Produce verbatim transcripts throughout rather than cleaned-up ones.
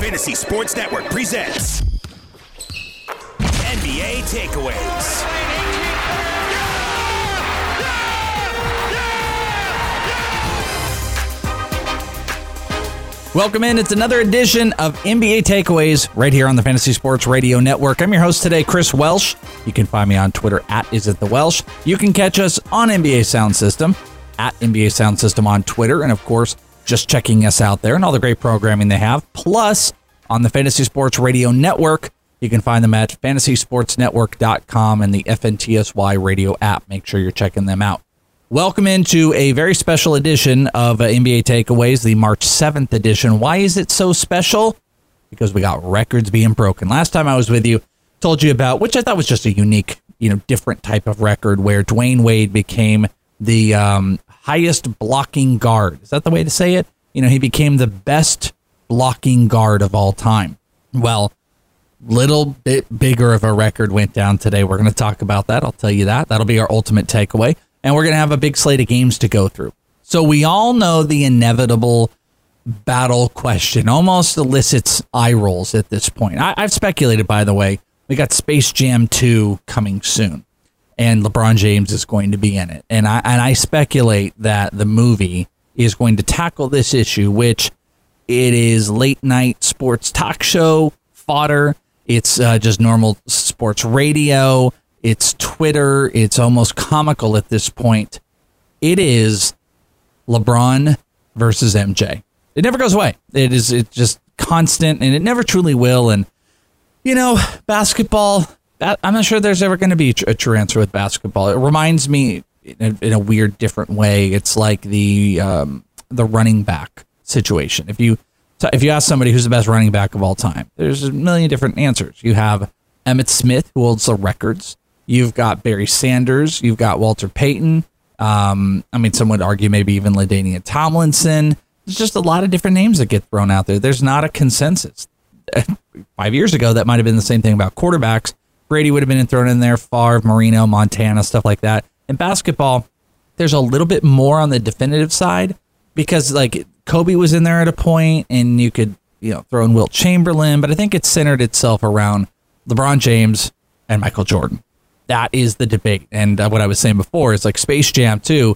Fantasy Sports Network presents N B A Takeaways. Welcome in. It's another edition of N B A Takeaways right here on the Fantasy Sports Radio Network. I'm your host today, Chris Welsh. You can find me on Twitter at IsItTheWelsh. You can catch us on N B A Sound System at N B A Sound System on Twitter. And of course, just checking us out there and all the great programming they have. Plus, on the Fantasy Sports Radio Network, you can find them at fantasy sports network dot com and the F N T S Y radio app. Make sure you're checking them out. Welcome into a very special edition of uh, N B A Takeaways, the March seventh edition. Why is it so special? Because we got records being broken. Last time I was with you, told you about, which I thought was just a unique, you know, different type of record where Dwayne Wade became the um, highest blocking guard. Is that the way to say it? You know, he became the best blocking guard of all time. Well, little bit bigger of a record went down today. We're going to talk about that. I'll tell you that. That'll be our ultimate takeaway. And we're going to have a big slate of games to go through. So we all know the inevitable battle question almost elicits eye rolls at this point. I, I've speculated, by the way, we got Space Jam two coming soon. And LeBron James is going to be in it. And I and I speculate that the movie is going to tackle this issue, which it is late night sports talk show fodder. It's uh, just normal sports radio. It's Twitter. It's almost comical at this point. It is LeBron versus M J. It never goes away. It is it's just constant, and it never truly will. And, you know, basketball, I'm not sure there's ever going to be a true answer with basketball. It reminds me in a, in a weird, different way. It's like the um, the running back situation. If you if you ask somebody who's the best running back of all time, there's a million different answers. You have Emmitt Smith, who holds the records. You've got Barry Sanders. You've got Walter Payton. Um, I mean, some would argue maybe even LaDainian Tomlinson. There's just a lot of different names that get thrown out there. There's not a consensus. Five years ago, that might have been the same thing about quarterbacks. Brady would have been thrown in there, Favre, Marino, Montana, stuff like that. In basketball, there's a little bit more on the definitive side because, like, Kobe was in there at a point, and you could, you know, throw in Wilt Chamberlain, but I think it centered itself around LeBron James and Michael Jordan. That is the debate. And uh, what I was saying before is, like, Space Jam two,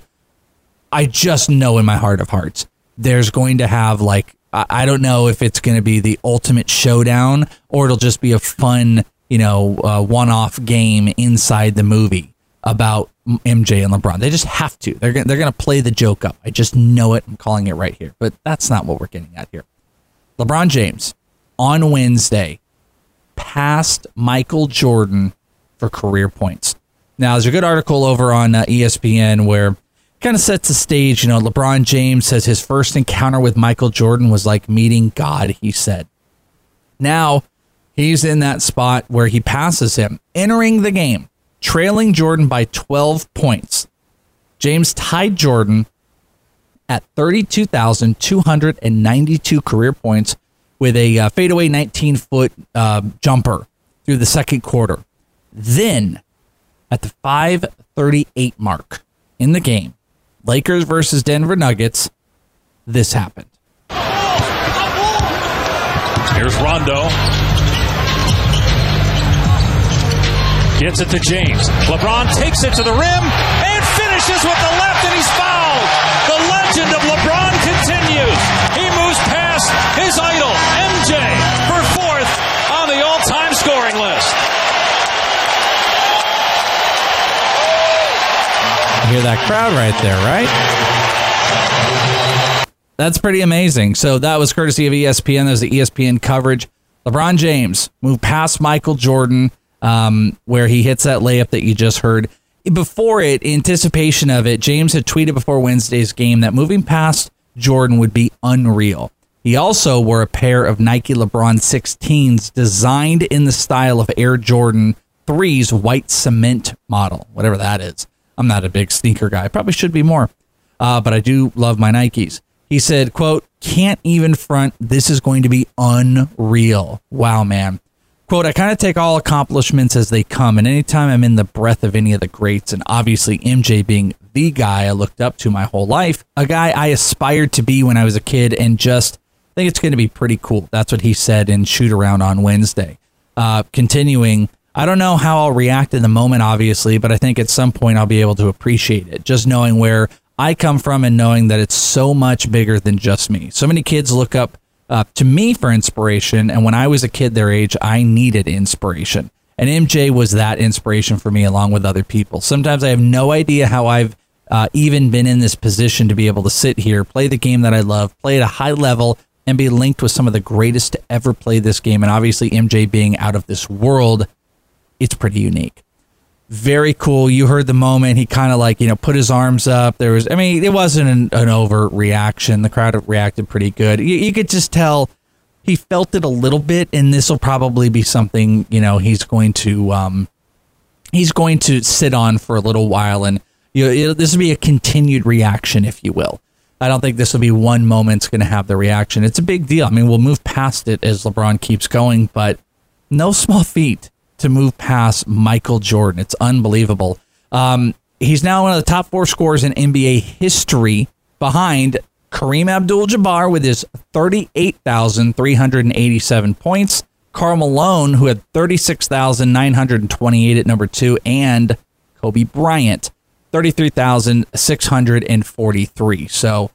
I just know in my heart of hearts, there's going to have, like, I, I don't know if it's going to be the ultimate showdown or it'll just be a fun, you know, uh, one-off game inside the movie about M J and LeBron. They just have to. They're gonna, they're going to play the joke up. I just know it. I'm calling it right here. But that's not what we're getting at here. LeBron James, on Wednesday, passed Michael Jordan for career points. Now, there's a good article over on uh, E S P N where it kind of sets the stage. You know, LeBron James says his first encounter with Michael Jordan was like meeting God, he said. Now, he's in that spot where he passes him, entering the game, trailing Jordan by twelve points. James tied Jordan at thirty-two thousand two hundred ninety-two career points with a uh, fadeaway nineteen-foot uh, jumper through the second quarter. Then, at the five thirty-eight mark in the game, Lakers versus Denver Nuggets, this happened. Here's Rondo. Gets it to James. LeBron takes it to the rim and finishes with the left, and he's fouled. The legend of LeBron continues. He moves past his idol, M J, for fourth on the all-time scoring list. You hear that crowd right there, right? That's pretty amazing. So that was courtesy of E S P N. There's the E S P N coverage. LeBron James moved past Michael Jordan, um, where he hits that layup that you just heard. Before it, in anticipation of it, James had tweeted before Wednesday's game that moving past Jordan would be unreal. He also wore a pair of Nike LeBron sixteens designed in the style of Air Jordan three's white cement model, whatever that is. I'm not a big sneaker guy. Probably should be more, uh, but I do love my Nikes. He said, quote, "Can't even front. This is going to be unreal." Wow, man. Quote, "I kind of take all accomplishments as they come, and anytime I'm in the breath of any of the greats, and obviously M J being the guy I looked up to my whole life, a guy I aspired to be when I was a kid, and just think it's going to be pretty cool. That's what he said in shoot around on Wednesday. Uh, continuing, I don't know how I'll react in the moment, obviously, but I think at some point I'll be able to appreciate it. Just knowing where I come from and knowing that it's so much bigger than just me. So many kids look up uh, to me for inspiration, and when I was a kid their age, I needed inspiration. And M J was that inspiration for me along with other people. Sometimes I have no idea how I've uh, even been in this position to be able to sit here, play the game that I love, play at a high level, and be linked with some of the greatest to ever play this game. And obviously M J being out of this world, it's pretty unique. Very cool. You heard the moment. He kind of like, you know, put his arms up. There was, I mean, it wasn't an, an overt reaction. The crowd reacted pretty good. You, you could just tell he felt it a little bit, and this will probably be something, you know, he's going to, um, he's going to sit on for a little while. And you know, it, this will be a continued reaction, if you will. I don't think this will be one moment's going to have the reaction. It's a big deal. I mean, we'll move past it as LeBron keeps going, but no small feat to move past Michael Jordan. It's unbelievable. Um, he's now one of the top four scorers in N B A history, behind Kareem Abdul-Jabbar with his thirty-eight thousand three hundred eighty-seven points, Karl Malone, who had thirty-six thousand nine hundred twenty-eight at number two, and Kobe Bryant, thirty-three thousand six hundred forty-three. So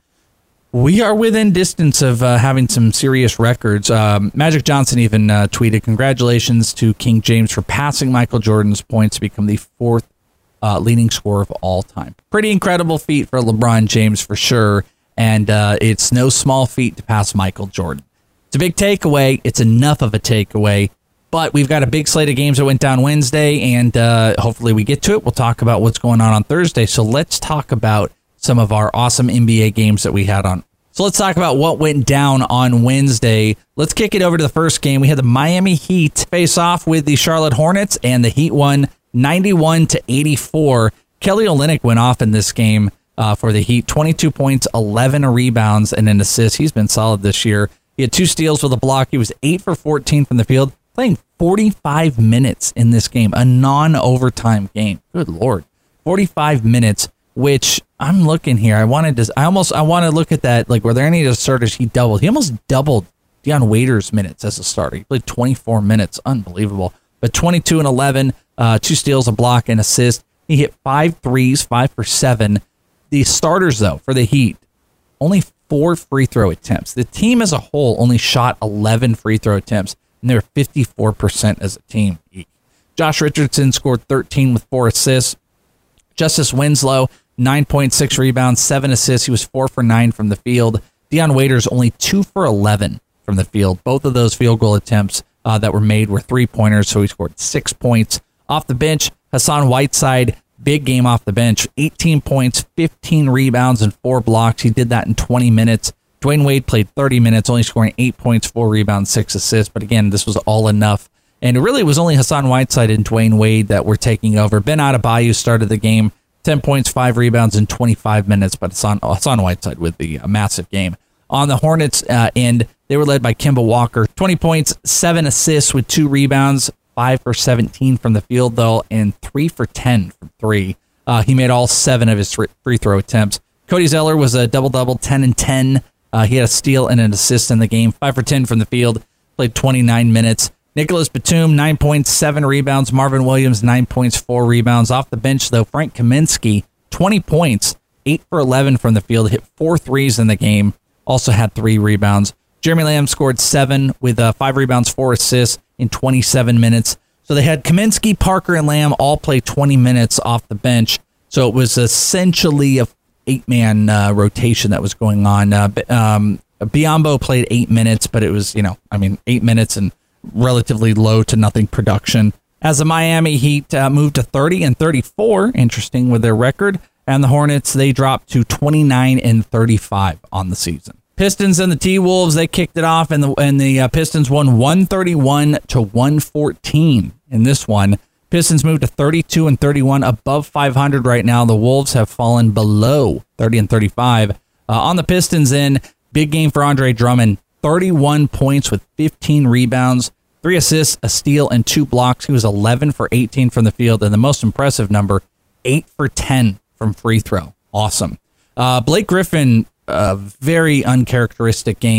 we are within distance of uh, having some serious records. Um, Magic Johnson even uh, tweeted, "Congratulations to King James for passing Michael Jordan's points to become the fourth uh, leading scorer of all time." Pretty incredible feat for LeBron James for sure, and uh, it's no small feat to pass Michael Jordan. It's a big takeaway. It's enough of a takeaway, but we've got a big slate of games that went down Wednesday, and uh, hopefully we get to it. We'll talk about what's going on on Thursday. So let's talk about some of our awesome N B A games that we had on. So let's talk about what went down on Wednesday. Let's kick it over to the first game. We had the Miami Heat face off with the Charlotte Hornets, and the Heat won ninety-one to eighty-four. Kelly Olynyk went off in this game uh, for the Heat. twenty-two points, eleven rebounds, and an assist. He's been solid this year. He had two steals with a block. He was eight for fourteen from the field, playing forty-five minutes in this game, a non-overtime game. Good Lord. forty-five minutes, which I'm looking here. I wanted to, I almost, I want to look at that. Like, were there any of the starters he doubled? He almost doubled Dion Waiters' minutes as a starter. He played twenty-four minutes. Unbelievable. But twenty-two and eleven, uh, two steals, a block, and assist. He hit five threes, five for seven. The starters, though, for the Heat, only four free throw attempts. The team as a whole only shot eleven free throw attempts, and they were fifty-four percent as a team. Josh Richardson scored thirteen with four assists. Justice Winslow, nine point six rebounds, seven assists. He was four for nine from the field. Dion Waiters, only two for eleven from the field. Both of those field goal attempts uh, that were made were three-pointers, so he scored six points. Off the bench, Hassan Whiteside, big game off the bench. eighteen points, fifteen rebounds, and four blocks. He did that in twenty minutes. Dwayne Wade played thirty minutes, only scoring eight points, four rebounds, six assists. But again, this was all enough. And it really was only Hassan Whiteside and Dwayne Wade that were taking over. Ben Adebayo started the game, ten points, five rebounds in twenty-five minutes, but Hassan, Hassan Whiteside with the uh, massive game. On the Hornets uh, end, they were led by Kemba Walker, twenty points, seven assists with two rebounds, five for seventeen from the field, though, and three for ten from three. Uh, he made all seven of his free throw attempts. Cody Zeller was a double-double, ten and ten. Uh, he had a steal and an assist in the game, five for ten from the field, played twenty-nine minutes. Nicholas Batum, nine points, seven rebounds. Marvin Williams, nine points, four rebounds. Off the bench, though, Frank Kaminsky, twenty points, eight for eleven from the field, hit four threes in the game, also had three rebounds. Jeremy Lamb scored seven with uh, five rebounds, four assists in twenty-seven minutes. So they had Kaminsky, Parker, and Lamb all play twenty minutes off the bench. So it was essentially a eight-man uh, rotation that was going on. Uh, um, Biyombo played eight minutes, but it was, you know, I mean, eight minutes and relatively low to nothing production. As the Miami Heat uh, moved to thirty and thirty-four, interesting with their record, and the Hornets, they dropped to twenty-nine and thirty-five on the season. Pistons and the T-Wolves, they kicked it off, and the and the uh, Pistons won one thirty-one to one fourteen in this one. Pistons moved to thirty-two and thirty-one, above five hundred right now. The Wolves have fallen below thirty and thirty-five. Uh, on the Pistons end, big game for Andre Drummond. thirty-one points with fifteen rebounds, three assists, a steal, and two blocks. He was eleven for eighteen from the field, and the most impressive number, eight for ten from free throw. Awesome. Uh, Blake Griffin, a very uncharacteristic game.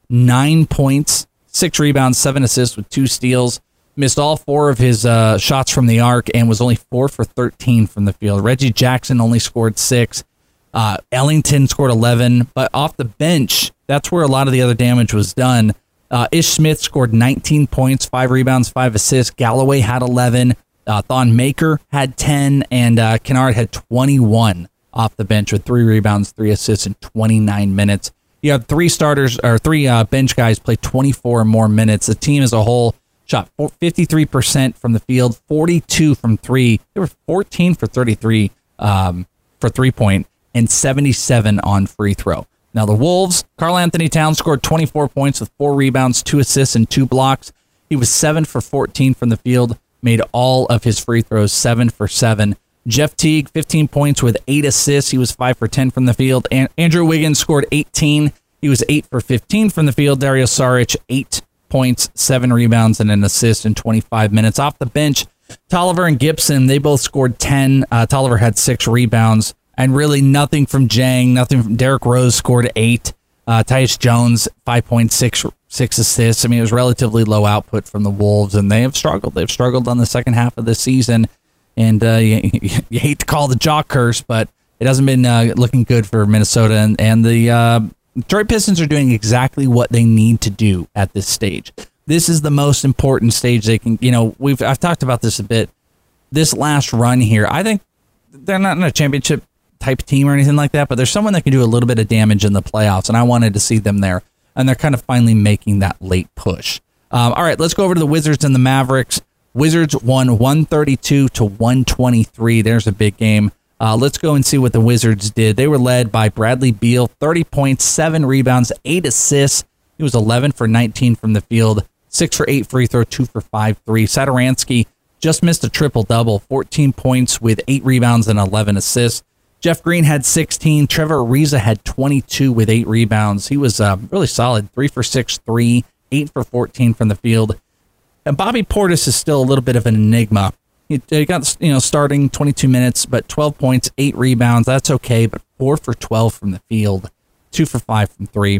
nine points, six rebounds, seven assists with two steals. Missed all four of his uh, shots from the arc and was only four for thirteen from the field. Reggie Jackson only scored six. Uh, Ellington scored eleven. But off the bench, that's where a lot of the other damage was done. Uh, Ish Smith scored nineteen points, five rebounds, five assists. Galloway had eleven. Uh, Thon Maker had ten. And uh, Kennard had twenty-one off the bench with three rebounds, three assists in twenty-nine minutes. You have three starters or three uh, bench guys play twenty-four or more minutes. The team as a whole shot fifty-three percent from the field, forty-two from three. They were fourteen for thirty-three um, for three-point and seventy-seven on free throw. Now the Wolves, Karl Anthony Towns scored twenty-four points with four rebounds, two assists, and two blocks. He was seven for fourteen from the field, made all of his free throws, seven for seven. Jeff Teague, fifteen points with eight assists. He was five for ten from the field. And Andrew Wiggins scored eighteen. He was eight for fifteen from the field. Dario Saric, eight points, seven rebounds, and an assist in twenty-five minutes. Off the bench, Tolliver and Gibson, they both scored ten. Uh, Tolliver had six rebounds, and really nothing from Jang, nothing from Derrick Rose scored eight. Uh, Tyus Jones, five point six six assists. I mean, it was relatively low output from the Wolves, and they have struggled. They've struggled on the second half of the season, and uh, you, you hate to call the jaw curse, but it hasn't been uh, looking good for Minnesota, and, and the uh, Detroit Pistons are doing exactly what they need to do at this stage. This is the most important stage they can, you know, we've I've talked about this a bit. This last run here, I think they're not in a championship type team or anything like that, but there's someone that can do a little bit of damage in the playoffs, and I wanted to see them there, and they're kind of finally making that late push. Um, all right, let's go over to the Wizards and the Mavericks. Wizards won one thirty-two to one twenty-three. There's a big game. Uh, let's go and see what the Wizards did. They were led by Bradley Beal, thirty points, seven rebounds, eight assists. He was eleven for nineteen from the field, six for eight free throw, two for five three. Satoransky just missed a triple-double, fourteen points with eight rebounds and eleven assists. Jeff Green had sixteen. Trevor Ariza had twenty-two with eight rebounds. He was uh, really solid, three for six, three, eight for fourteen from the field. And Bobby Portis is still a little bit of an enigma. He, he got, you know, starting twenty-two minutes, but twelve points, eight rebounds. That's okay, but four for twelve from the field, two for five from three.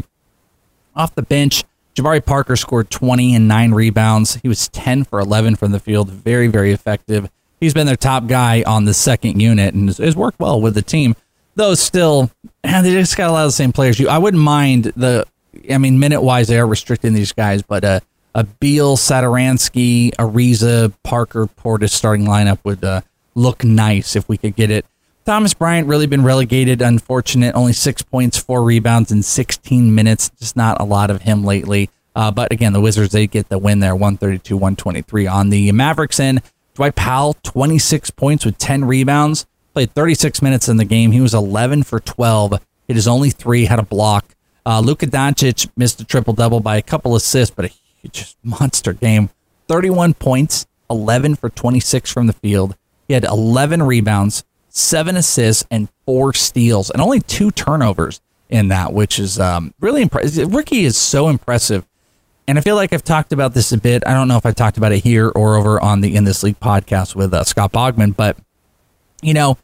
Off the bench, Jabari Parker scored twenty and nine rebounds. He was ten for eleven from the field. Very, very effective. He's been their top guy on the second unit and has worked well with the team. Though still, they just got a lot of the same players. You, I wouldn't mind the, I mean, minute-wise, they are restricting these guys, but uh, a Beal, Satoransky, Ariza, Parker, Portis starting lineup would uh, look nice if we could get it. Thomas Bryant really been relegated, unfortunate. Only six points, four rebounds in sixteen minutes. Just not a lot of him lately. Uh, but again, the Wizards, they get the win there, one thirty-two to one twenty-three. On the Mavericks end, Dwight Powell, twenty-six points with ten rebounds. Played thirty-six minutes in the game. He was eleven for twelve. Hit his only three, had a block. Uh, Luka Doncic missed a triple-double by a couple assists, but a huge monster game. thirty-one points, eleven for twenty-six from the field. He had eleven rebounds, seven assists, and four steals, and only two turnovers in that, which is um, really impressive. Rookie is so impressive. And I feel like I've talked about this a bit. I don't know if I talked about it here or over on the In This League podcast with uh, Scott Bogman, but, you know,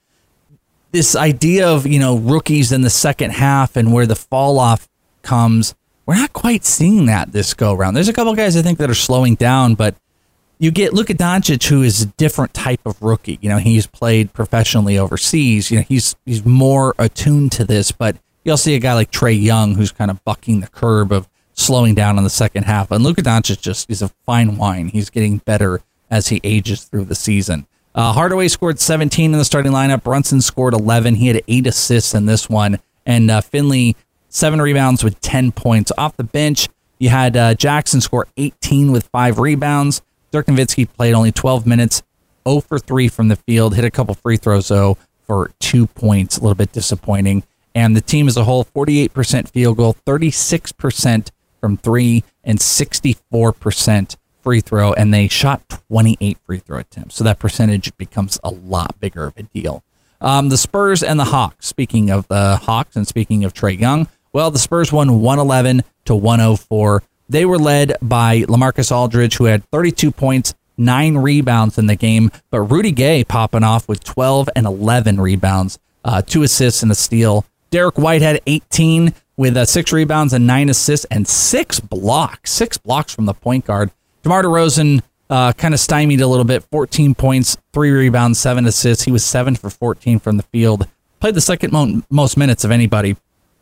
this idea of, you know, rookies in the second half and where the fall off comes, we're not quite seeing that this go around. There's a couple guys I think that are slowing down, but you get Luka Doncic, who is a different type of rookie. You know, he's played professionally overseas. You know, he's he's more attuned to this, but you'll see a guy like Trae Young who's kind of bucking the curb of slowing down in the second half. And Luka Doncic just is a fine wine. He's getting better as he ages through the season. Uh, Hardaway scored seventeen in the starting lineup. Brunson scored eleven. He had eight assists in this one. And uh, Finley, seven rebounds with ten points. Off the bench, you had uh, Jackson score eighteen with five rebounds. Dirk Nowitzki played only twelve minutes, zero for three from the field. Hit a couple free throws, though, for two points. A little bit disappointing. And the team as a whole, forty-eight percent field goal, thirty-six percent from three, and sixty-four percent free throw, and they shot twenty-eight free throw attempts. So that percentage becomes a lot bigger of a deal. Um, the Spurs and the Hawks. Speaking of the Hawks and speaking of Trae Young, well, the Spurs won one eleven to one oh four. They were led by LaMarcus Aldridge, who had thirty-two points, nine rebounds in the game, but Rudy Gay popping off with twelve and eleven rebounds, uh, two assists and a steal. Derek White had eighteen, with uh, six rebounds and nine assists and six blocks. Six blocks from the point guard. DeMar DeRozan uh, kind of stymied a little bit. fourteen points, three rebounds, seven assists. He was seven for fourteen from the field. Played the second mo- most minutes of anybody,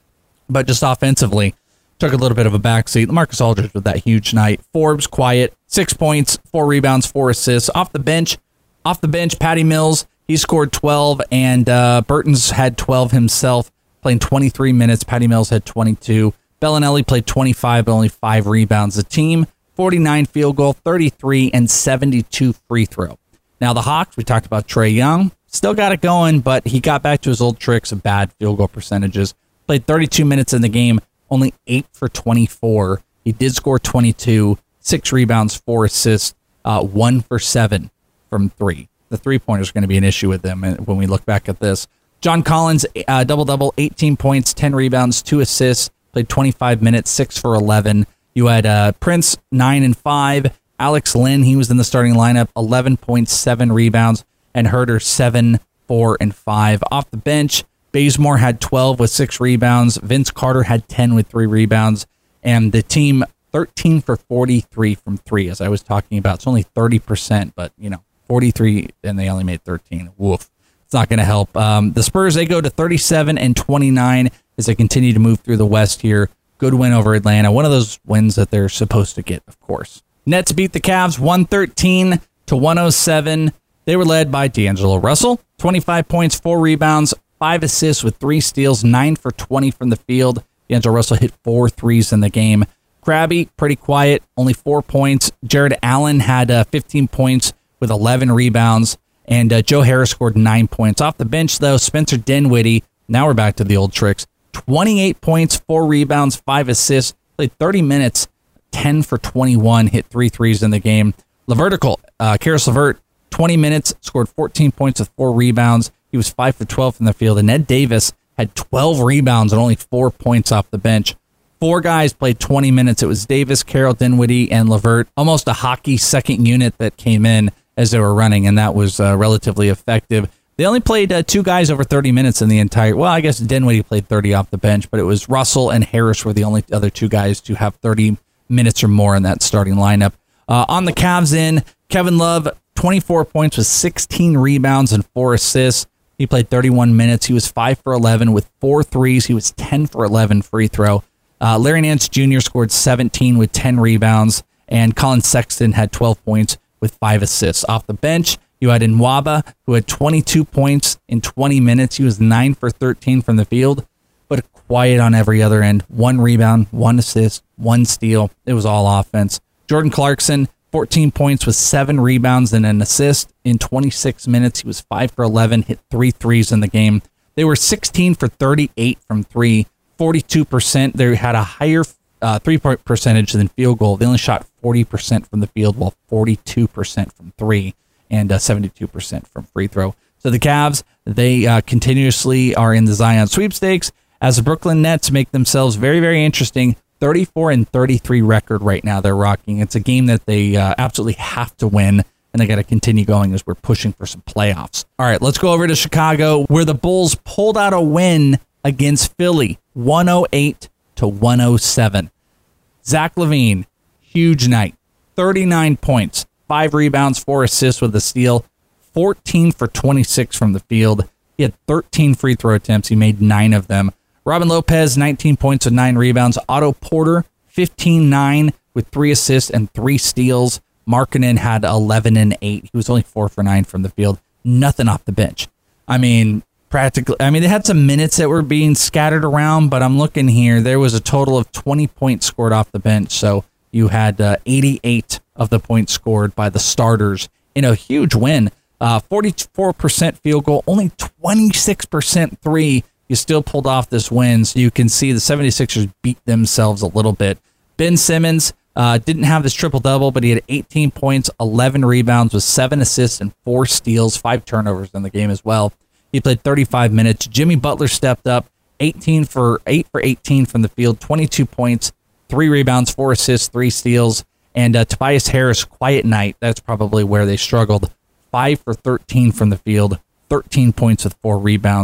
but just offensively took a little bit of a backseat. LaMarcus Aldridge with that huge night. Forbes, quiet, six points, four rebounds, four assists. Off the bench, off the bench, Patty Mills, he scored twelve, and uh, Burton's had twelve himself, playing twenty-three minutes. Patty Mills had twenty-two. Bellinelli played twenty-five, but only five rebounds. The team, forty-nine field goal, thirty-three, and seventy-two free throw. Now the Hawks, we talked about Trae Young, still got it going, but he got back to his old tricks of bad field goal percentages. Played thirty-two minutes in the game, only eight for twenty-four. He did score twenty-two, six rebounds, four assists, uh, one for seven from three. The three-pointer is going to be an issue with them when we look back at this. John Collins, uh, double-double, eighteen points, ten rebounds, two assists, played twenty-five minutes, six for eleven. You had uh, Prince, nine and five. Alex Lynn, he was in the starting lineup, eleven points, seven rebounds, and Herter, seven, four, and five. Off the bench, Bazemore had twelve with six rebounds. Vince Carter had ten with three rebounds. And the team, thirteen for forty-three from three, as I was talking about. It's only thirty percent, but, you know, forty-three, and they only made thirteen. Woof. It's not going to help. Um, the Spurs, they go to thirty-seven and twenty-nine as they continue to move through the West here. Good win over Atlanta. One of those wins that they're supposed to get, of course. Nets beat the Cavs one thirteen to one oh seven. They were led by D'Angelo Russell, twenty-five points, four rebounds, five assists with three steals, nine for twenty from the field. D'Angelo Russell hit four threes in the game. Krabby, pretty quiet, only four points. Jared Allen had uh, fifteen points with eleven rebounds. And uh, Joe Harris scored nine points. Off the bench, though, Spencer Dinwiddie, now we're back to the old tricks, twenty-eight points, four rebounds, five assists, played thirty minutes, ten for twenty-one, hit three threes in the game. LeVertical, uh, Karis LeVert, twenty minutes, scored fourteen points with four rebounds. He was five for twelve from the field. And Ed Davis had twelve rebounds and only four points off the bench. Four guys played twenty minutes. It was Davis, Carroll, Dinwiddie, and LeVert. Almost a hockey second unit that came in as they were running, and that was uh, relatively effective. They only played uh, two guys over thirty minutes in the entire... Well, I guess Dinwiddie played thirty off the bench, but it was Russell and Harris were the only other two guys to have thirty minutes or more in that starting lineup. Uh, on the Cavs end, Kevin Love, twenty-four points with sixteen rebounds and four assists. He played thirty-one minutes. He was five for eleven with four threes. He was ten for eleven free throw. Uh, Larry Nance Junior scored seventeen with ten rebounds, and Colin Sexton had twelve points with five assists. Off the bench, you had Nwaba, who had twenty-two points in twenty minutes. He was nine for thirteen from the field, but quiet on every other end. One rebound, one assist, one steal. It was all offense. Jordan Clarkson, fourteen points with seven rebounds and an assist in twenty-six minutes. He was five for eleven, hit three threes in the game. They were sixteen for thirty-eight from three, forty-two percent. They had a higher uh, three-point percentage than field goal. They only shot forty percent from the field, while forty-two percent from three and uh, seventy-two percent from free throw. So the Cavs, they uh, continuously are in the Zion sweepstakes as the Brooklyn Nets make themselves very, very interesting. thirty-four and thirty-three record right now they're rocking. It's a game that they uh, absolutely have to win, and they got to continue going as we're pushing for some playoffs. All right, let's go over to Chicago, where the Bulls pulled out a win against Philly, one oh eight to one oh seven. Zach LaVine, huge night, thirty-nine points, five rebounds, four assists with a steal, fourteen for twenty-six from the field. He had thirteen free throw attempts. He made nine of them. Robin Lopez, nineteen points and nine rebounds. Otto Porter, fifteen nine with three assists and three steals. Markkanen had eleven and eight. He was only four for nine from the field. Nothing off the bench. I mean, practically, I mean, they had some minutes that were being scattered around, but I'm looking here. There was a total of twenty points scored off the bench. So you had uh, eighty-eight of the points scored by the starters in a huge win. Uh, forty-four percent field goal, only twenty-six percent three. You still pulled off this win, so you can see the seventy-sixers beat themselves a little bit. Ben Simmons uh, didn't have this triple-double, but he had eighteen points, eleven rebounds with seven assists and four steals, five turnovers in the game as well. He played thirty-five minutes. Jimmy Butler stepped up, eighteen for eight for eighteen from the field, twenty-two points, three rebounds, four assists, three steals. And uh, Tobias Harris, quiet night. That's probably where they struggled. five for thirteen from the field, thirteen points with four rebounds.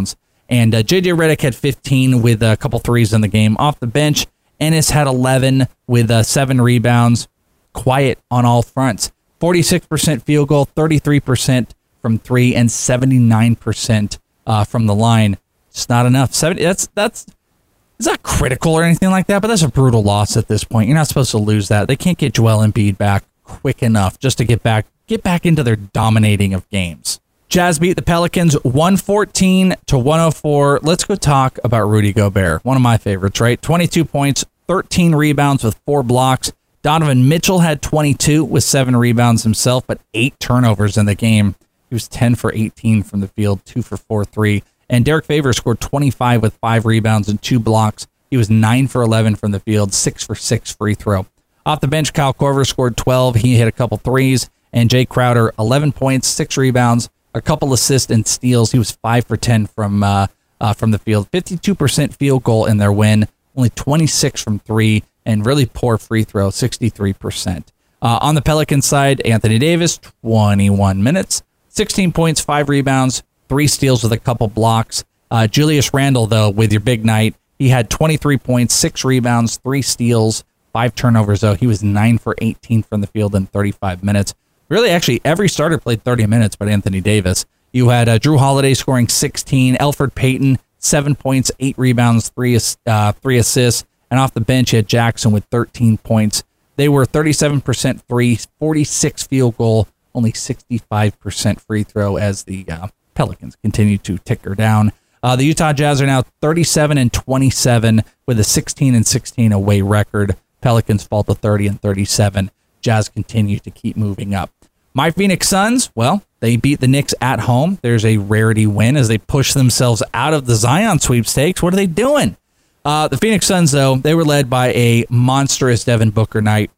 And uh, J J Redick had fifteen with a couple threes in the game. Off the bench, Ennis had eleven with uh, seven rebounds. Quiet on all fronts. forty-six percent field goal, thirty-three percent from three, and seventy-nine percent uh, from the line. It's not enough. seventy, that's that's it's not critical or anything like that, but that's a brutal loss at this point. You're not supposed to lose that. They can't get Joel Embiid back quick enough just to get back get back into their dominating of games. Jazz beat the Pelicans one fourteen to one oh four. Let's go talk about Rudy Gobert, one of my favorites, right? twenty-two points, thirteen rebounds with four blocks. Donovan Mitchell had twenty-two with seven rebounds himself, but eight turnovers in the game. He was ten for eighteen from the field, two for four three. And Derek Favors scored twenty-five with five rebounds and two blocks. He was nine for eleven from the field, six for six free throw. Off the bench, Kyle Korver scored twelve. He hit a couple threes. And Jay Crowder, eleven points, six rebounds, a couple assists and steals. He was five for ten from uh, uh, from the field. fifty-two percent field goal in their win, only twenty-six from three, and really poor free throw, sixty-three percent. Uh, on the Pelicans side, Anthony Davis, twenty-one minutes, sixteen points, five rebounds, three steals with a couple blocks. Uh, Julius Randle, though, with your big night, he had twenty-three points, six rebounds, three steals, five turnovers, though. He was nine for eighteen from the field in thirty-five minutes. Really, actually, every starter played thirty minutes, but Anthony Davis. You had uh, Drew Holiday scoring sixteen, Elfrid Payton, seven points, eight rebounds, three, uh, three assists, and off the bench, you had Jackson with thirteen points. They were thirty-seven percent three, forty-six field goal, only sixty-five percent free throw as the uh, Pelicans continue to ticker down. Uh, the Utah Jazz are now thirty-seven and twenty-seven with a sixteen and sixteen away record. Pelicans fall to thirty and thirty-seven. Jazz continue to keep moving up. My Phoenix Suns, well, they beat the Knicks at home. There's a rarity win as they push themselves out of the Zion sweepstakes. What are they doing? Uh, the Phoenix Suns, though, they were led by a monstrous Devin Booker night.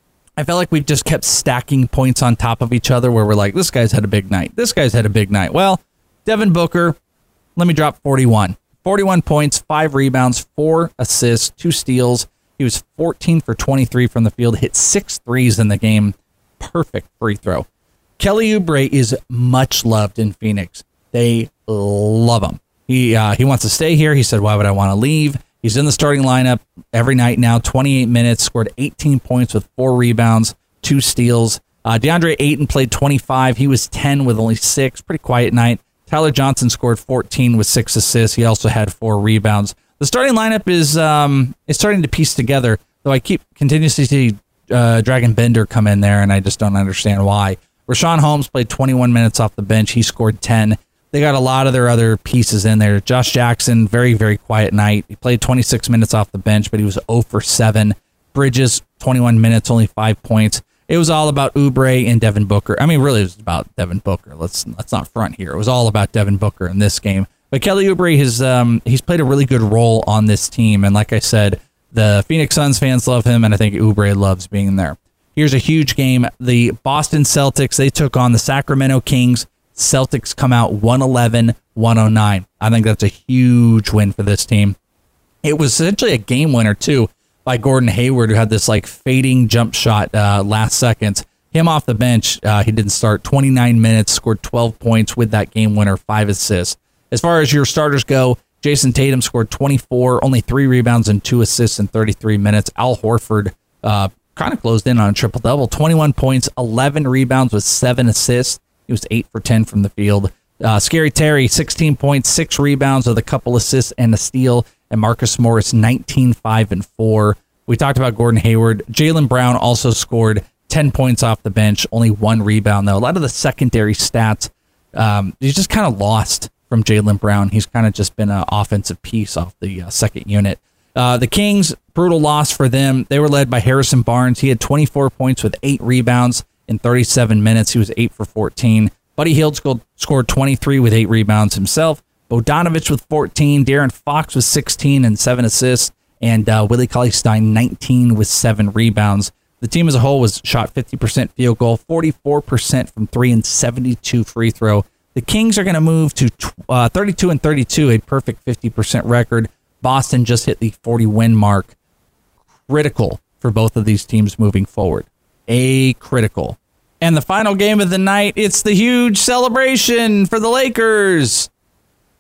I felt like we've just kept stacking points on top of each other where we're like, this guy's had a big night. This guy's had a big night. Well, Devin Booker, let me drop forty-one. forty-one points, five rebounds, four assists, two steals. He was fourteen for twenty-three from the field, hit six threes in the game. Perfect free throw. Kelly Oubre is much loved in Phoenix. They love him. He uh, he wants to stay here. He said, why would I want to leave? He's in the starting lineup every night now, twenty-eight minutes, scored eighteen points with four rebounds, two steals. Uh, DeAndre Ayton played twenty-five. He was ten with only six. Pretty quiet night. Tyler Johnson scored fourteen with six assists. He also had four rebounds. The starting lineup is um is starting to piece together, though I keep continuously see uh, Dragon Bender come in there, and I just don't understand why. Rashawn Holmes played twenty-one minutes off the bench. He scored ten. They got a lot of their other pieces in there. Josh Jackson, very, very quiet night. He played twenty-six minutes off the bench, but he was zero for seven. Bridges, twenty-one minutes, only five points. It was all about Oubre and Devin Booker. I mean, really, it was about Devin Booker. Let's let's not front here. It was all about Devin Booker in this game. But Kelly Oubre has um, he's played a really good role on this team, and like I said, the Phoenix Suns fans love him, and I think Oubre loves being there. Here's a huge game. The Boston Celtics, they took on the Sacramento Kings. Celtics come out one eleven, one oh nine. I think that's a huge win for this team. It was essentially a game winner, too, by Gordon Hayward, who had this like fading jump shot uh, last seconds. Him off the bench, uh, he didn't start. twenty-nine minutes, scored twelve points with that game winner, five assists. As far as your starters go, Jason Tatum scored twenty-four, only three rebounds and two assists in thirty-three minutes. Al Horford uh, kind of closed in on a triple-double, twenty-one points, eleven rebounds with seven assists. He was eight for ten from the field. Uh, Scary Terry, sixteen points, six rebounds with a couple assists and a steal. And Marcus Morris, nineteen, five, and four. We talked about Gordon Hayward. Jaylen Brown also scored ten points off the bench, only one rebound, though. A lot of the secondary stats, um, he's just kind of lost from Jaylen Brown. He's kind of just been an offensive piece off the uh, second unit. Uh, the Kings, brutal loss for them. They were led by Harrison Barnes. He had twenty-four points with eight rebounds in thirty-seven minutes. He was eight for fourteen. Buddy Hield scored, scored twenty-three with eight rebounds himself. Bogdanovich with fourteen. De'Aaron Fox with sixteen and seven assists. And uh, Willie Cauley-Stein, nineteen with seven rebounds. The team as a whole was shot fifty percent field goal, forty-four percent from three, and seventy-two free throw. The Kings are going to move to uh, thirty-two and thirty-two, a perfect fifty percent record. Boston just hit the forty win mark. Critical for both of these teams moving forward. A critical. And the final game of the night, it's the huge celebration for the Lakers.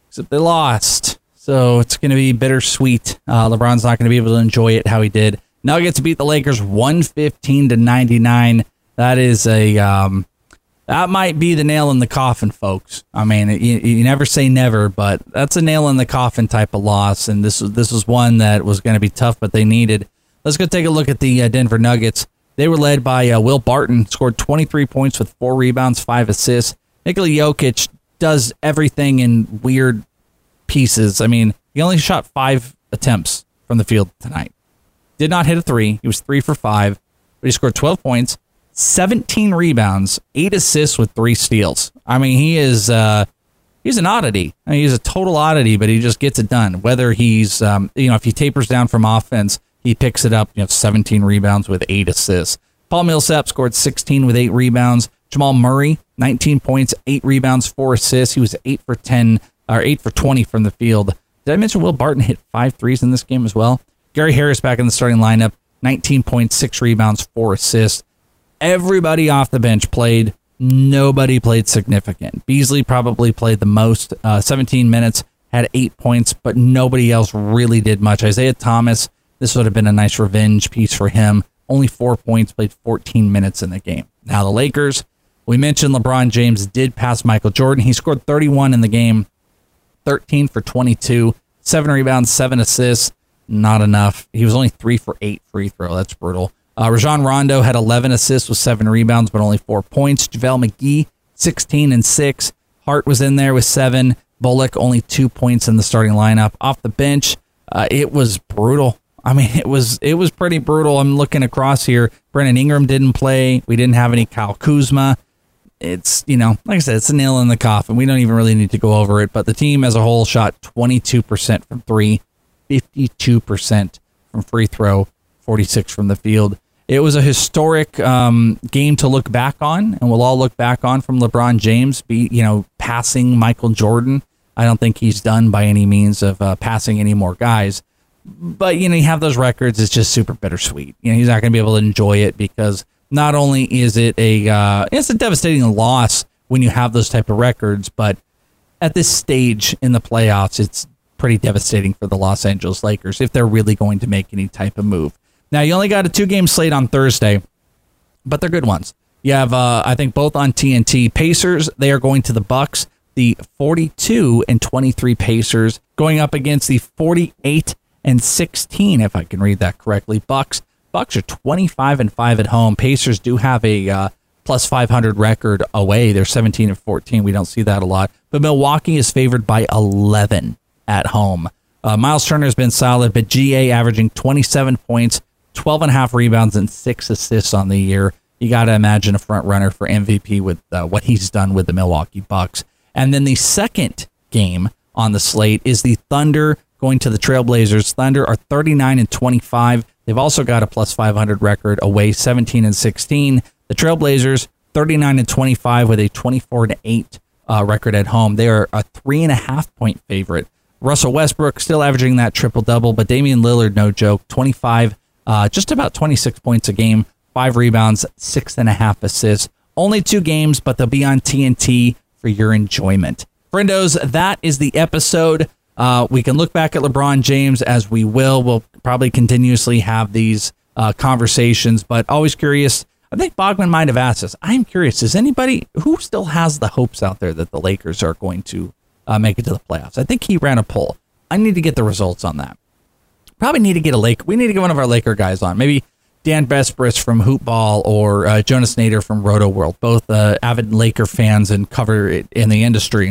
except they lost. So it's going to be bittersweet. Uh, LeBron's not going to be able to enjoy it how he did. Nuggets beat the Lakers one fifteen to ninety-nine. That is a um, that might be the nail in the coffin, folks. I mean, you, you never say never, but that's a nail in the coffin type of loss. And this was this was one that was going to be tough, but they needed. Let's go take a look at the uh, Denver Nuggets. They were led by uh, Will Barton, scored twenty-three points with four rebounds, five assists. Nikola Jokic does everything in weird pieces. I mean, he only shot five attempts from the field tonight. Did not hit a three. He was three for five, but he scored twelve points, seventeen rebounds, eight assists with three steals. I mean, he is uh, he's an oddity. I mean, he's a total oddity, but he just gets it done. Whether he's um, you know, if he tapers down from offense, he picks it up. You know, seventeen rebounds with eight assists. Paul Millsap scored sixteen with eight rebounds. Jamal Murray, nineteen points, eight rebounds, four assists. He was eight for ten or eight for twenty from the field. Did I mention Will Barton hit five threes in this game as well? Gary Harris back in the starting lineup, nineteen points, six rebounds, four assists. Everybody off the bench played. Nobody played significant. Beasley probably played the most, uh, seventeen minutes, had eight points, but nobody else really did much. Isaiah Thomas, this would have been a nice revenge piece for him. Only four points, played fourteen minutes in the game. Now the Lakers, we mentioned LeBron James did pass Michael Jordan. He scored thirty-one in the game, thirteen for twenty-two, seven rebounds, seven assists. Not enough. He was only three for eight free throw. That's brutal. Uh, Rajon Rondo had eleven assists with seven rebounds, but only four points. JaVale McGee, sixteen and six. Hart was in there with seven. Bullock, only two points in the starting lineup. Off the bench, uh, it was brutal. I mean, it was it was pretty brutal. I'm looking across here. Brandon Ingram didn't play. We didn't have any Kyle Kuzma. It's, you know, like I said, it's a nail in the coffin. We don't even really need to go over it. But the team as a whole shot twenty-two percent from three, fifty-two percent from free throw, forty-six from the field. It was a historic um, game to look back on, and we'll all look back on from LeBron James, be you know, passing Michael Jordan. I don't think he's done by any means of uh, passing any more guys. But, you know, you have those records. It's just super bittersweet. You know, he's not going to be able to enjoy it because not only is it a, uh, it's a devastating loss when you have those type of records, but at this stage in the playoffs, it's pretty devastating for the Los Angeles Lakers if they're really going to make any type of move. Now, you only got a two-game slate on Thursday, but they're good ones. You have, uh, I think, both on T N T. Pacers, they are going to the Bucks. The forty-two and twenty-three Pacers going up against the forty-eight and sixteen, if I can read that correctly. Bucks. Bucks are twenty-five and five at home. Pacers do have a uh, plus five hundred record away. They're seventeen and fourteen. We don't see that a lot. But Milwaukee is favored by eleven at home. Uh, Miles Turner has been solid, but G A averaging twenty-seven points, twelve and a half rebounds, and six assists on the year. You got to imagine a front runner for M V P with uh, what he's done with the Milwaukee Bucks. And then the second game on the slate is the Thunder going to the Trailblazers. Thunder are thirty-nine and twenty-five. They've also got a plus five hundred record away, seventeen and sixteen. The Trailblazers, thirty-nine and twenty-five with a twenty-four and eight uh, record at home. They are a three and a half point favorite. Russell Westbrook still averaging that triple double, but Damian Lillard, no joke, twenty-five, uh, just about twenty-six points a game, five rebounds, six and a half assists. Only two games, but they'll be on T N T for your enjoyment. Friendos, that is the episode. Uh, we can look back at LeBron James as we will. We'll probably continuously have these uh, conversations, but always curious. I think Bogman might have asked us. I'm curious, is anybody who still has the hopes out there that the Lakers are going to uh, make it to the playoffs? I think he ran a poll. I need to get the results on that. Probably need to get a Lake. We need to get one of our Laker guys on. Maybe Dan Besbris from Hoopball or uh, Jonas Nader from Roto World, both uh, avid Laker fans and cover it in the industry.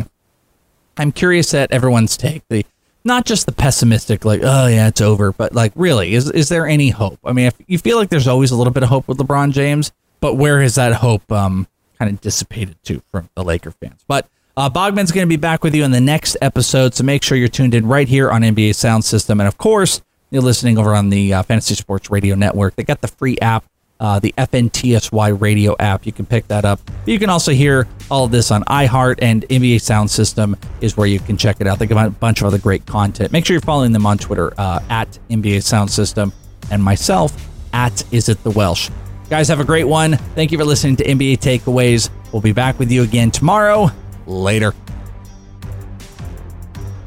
I'm curious at everyone's take. The not just the pessimistic, like, oh yeah, it's over, but like, really, is is there any hope? I mean, if you feel like there's always a little bit of hope with LeBron James, but where has that hope um, kind of dissipated to from the Laker fans? But uh, Bogman's going to be back with you in the next episode, so make sure you're tuned in right here on N B A Sound System, and of course, you're listening over on the uh, Fantasy Sports Radio Network. They got the free app, uh, the F N T S Y radio app. You can pick that up. You can also hear all of this on iHeart, and N B A Sound System is where you can check it out. They got a bunch of other great content. Make sure you're following them on Twitter uh, at N B A Sound System, and myself at Is It The Welsh. Guys, have a great one. Thank you for listening to N B A Takeaways. We'll be back with you again tomorrow. Later.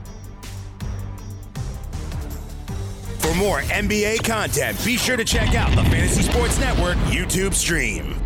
more N B A content, be sure to check out the Fantasy Sports Network YouTube stream.